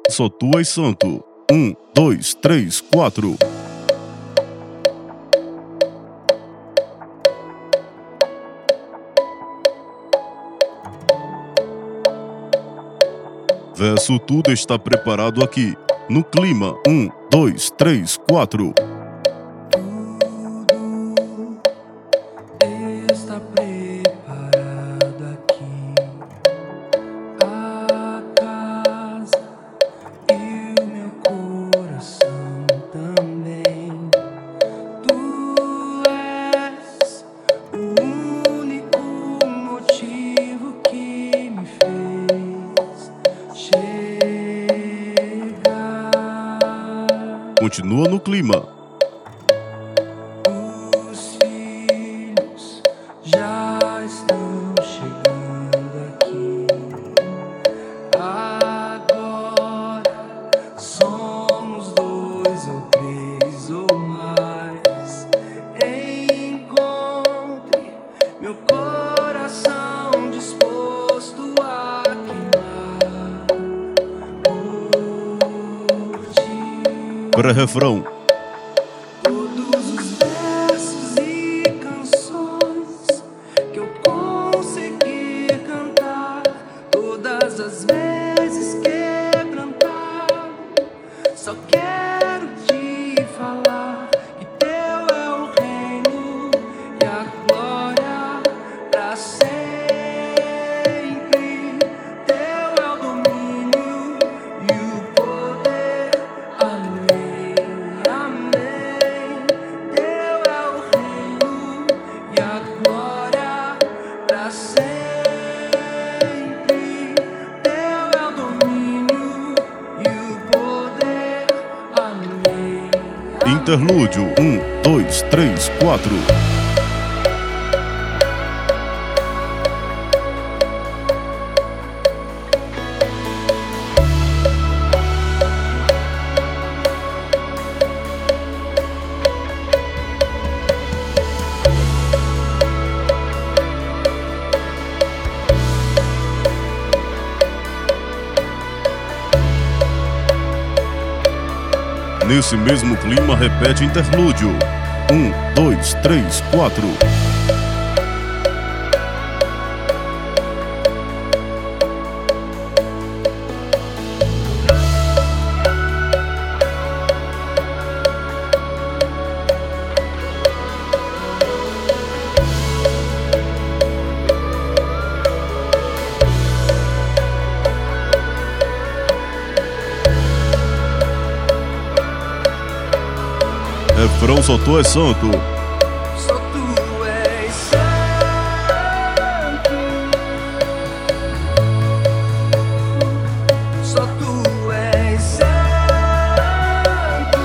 Só tu és santo. 1, 2, 3, 4. Verso tudo está preparado aqui. No clima. 1, 2, 3, 4. Tudo está preparado aqui. A casa e o meu coração também. Tu és o único motivo que me fez chegar. Continua no clima. Os filhos já estão chegando aqui. Agora somos 2 ou 3 ou mais. Encontre meu coração disposto a queimar por ti. Pré-refrão. Todos os versos e canções que eu conseguir cantar, todas as vezes quebrantar, só quero te falar que teu é o reino e a glória pra sempre. Teu é o domínio e o poder. Amém, amém. Teu é o reino e a glória pra sempre. Teu é o domínio e o poder. Amém. Interlúdio. 1, 2, 3, 4. Nesse mesmo clima, repete interlúdio. 1, 2, 3, 4. Refrão, só tu és santo. Só tu és santo. Só tu és santo.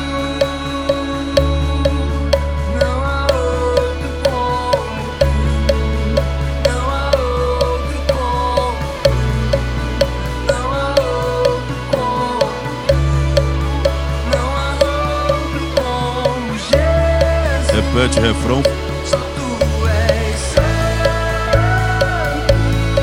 Não há outro como tu. Não há outro como tu. Não há outro como tu. Não há outro como Jesus. Repete refrão. Só tu és santo.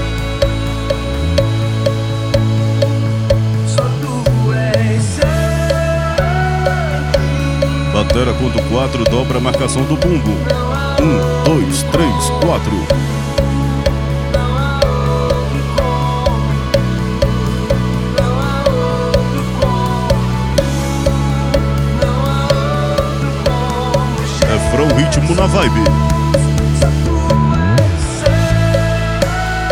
Só tu és santo. Batera conta 4, dobra a marcação do bumbo. 1, 2, 3, 4. Não há outro como tu. Não há outro como tu. Não há outro como Jesus. Refrão, ritmo na vibe. Só tu és santo.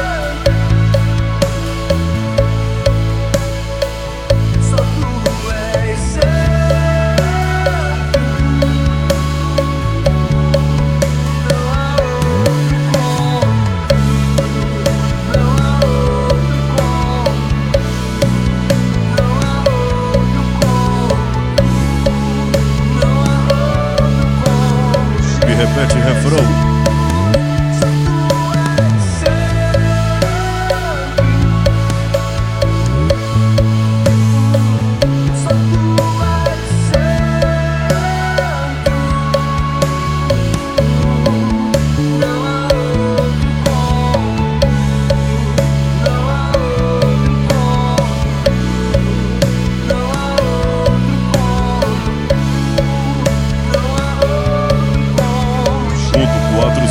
Só tu és santo. Não há outro como tu. Não há outro como tu. Não há outro como tu. Não há outro como E repete refrão. Só tu és santo. Só tu és santo. Não há outro como tu. Não há outro como tu.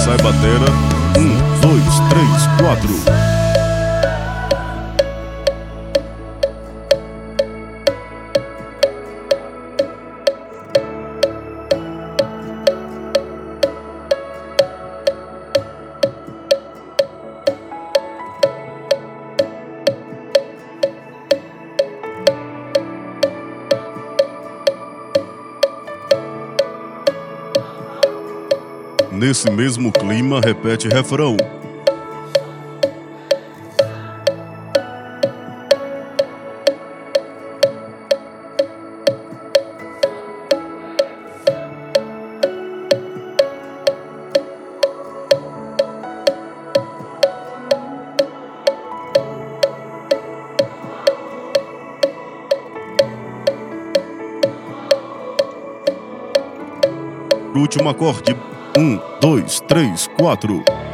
sai batera. 1, 2, 3, 4. Nesse mesmo clima, repete refrão. Último acorde. 1, 2, 3, 4.